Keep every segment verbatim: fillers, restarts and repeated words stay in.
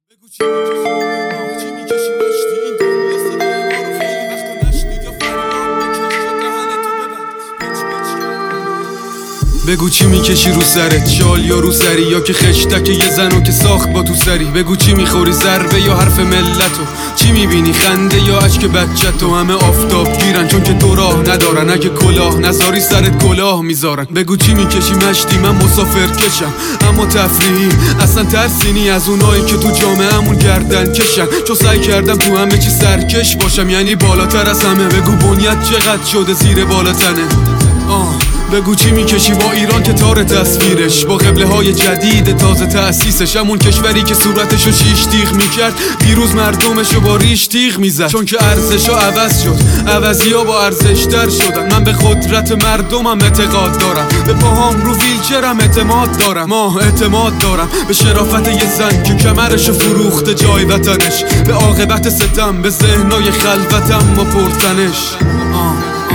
بگو چی میکشی چی میکشی مشتی این دنیا صدای ما رو خیلی وقتا نشنید یا فریاد بکش یا دهنتو ببند بچ بچ کرد. بگو چی میکشی رو سرت شال یا رو سری یا که خشتک یه زنو که ساخت با تو سری. بگو چی میخوری ضربه یا حرف ملتو، چی میبینی خنده یا اشک بچه‌تو. همه آفتاب گیرن چون که تو راه ندارن، اگه کلاه نذاری سرت کلاه میذارن. بگو چی میکشی مشتی من مسافر کشم اما تفریحی، اصلا ترسینی از اونایی که تو جامعه‌مون گردن کشن. چون سعی کردم تو همه چی سرکش باشم، یعنی بالاتر از همه. بگو بنیت چقدر شده زیر بالاتنه. آه بگو چی میکشی با ایران که تار تصویرش، با قبله های جدید تازه تأسیسش. همون کشوری که صورتشو شیش تیغ میکرد دیروز مردمشو با ریش تیغ میزد. چون که ارزشا عوض شد، عوضی ها با ارزش در شدن. من به قدرت مردمم اعتقاد دارم، به پاهام رو ویلچرم اعتماد دارم. ما اعتماد دارم به شرافت یه زن که کمرشو فروخته جای وطنش، به عاقبت ستم به ذهنای خلوتم ما پرتنش. آه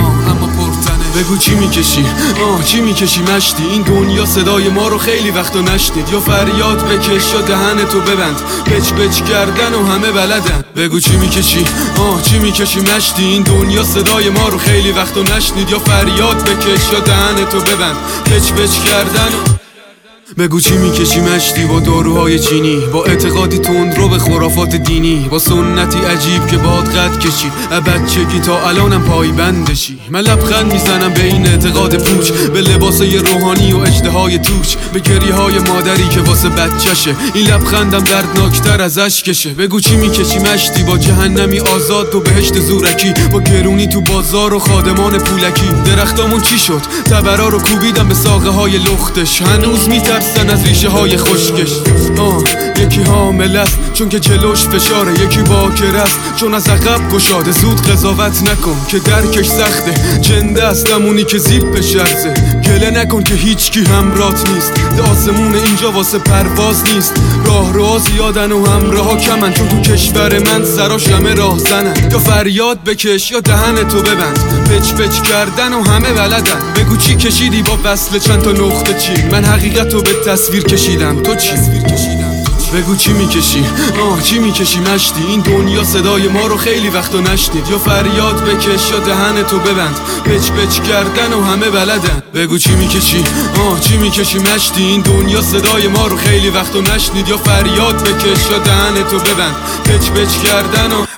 بگو چی میکشی آه چی میکشی مشتی این دنیا صدای ما رو خیلی وقتا نشنید. یا فریاد بکش یا دهنتو ببند بچ بچ کردن و همه بلدن. بگو چی میکشی آه چی میکشی مشتی این دنیا صدای ما رو خیلی وقتا نشنید. یا فریاد بکش یا دهنتو ببند بچ بچ کردن و بگو چی میکشی مشتی با داروهای چینی، با اعتقادی تندرو به خرافات دینی، با سنتی عجیب که باد قد کشید بچگی تا الانم پایبندشی. من لبخند میزنم به این اعتقاد پوچ، به لباسای روحانی و اژدهای توچ، به گریه های مادری که واسه بچشه. این لبخندم دردناکتر از اشکشه. بگو چی میکشی مشتی با جهنمی آزاد و بهشت زورکی، با گرونی تو بازار و خادمان پولکی. درختامون چی شد تبرا رو کوبیدم به ساقه های لختش، هنوز میترسن از ریشه های خشکش. آه یکی حامل است چون که جلوش فشاره، یکی باکر است چون از عقب گشاده. زود قضاوت نکن که درکش سخته، جنده است همونی که زیپش ارزه. گله نکن که هیچکی همراهت نیست، آسمون اینجا واسه پرواز نیست. راه راه زیادن و همراه ها کمن، چون تو کشور من سراش همه راه زنن. یا فریاد بکش یا دهنتو ببند پچ پچ کردن و همه بلدن. بگو چی کشیدی با وصل چند تا نقطه چی، من حقیقتو به تصویر کشیدم تو چی؟ بگو چی میکشی آه چی میکشی مشتی این دنیا صدای ما رو خیلی وقتا نشنید. یا فریاد بکش یا دهنتو ببند پچ پچ کردن و همه بلدن. بگو چی میکشی آه چی میکشی مشتی این دنیا صدای ما رو خیلی وقتا نشنید. یا فریاد بکش یا دهنتو ببند پچ پچ کردن و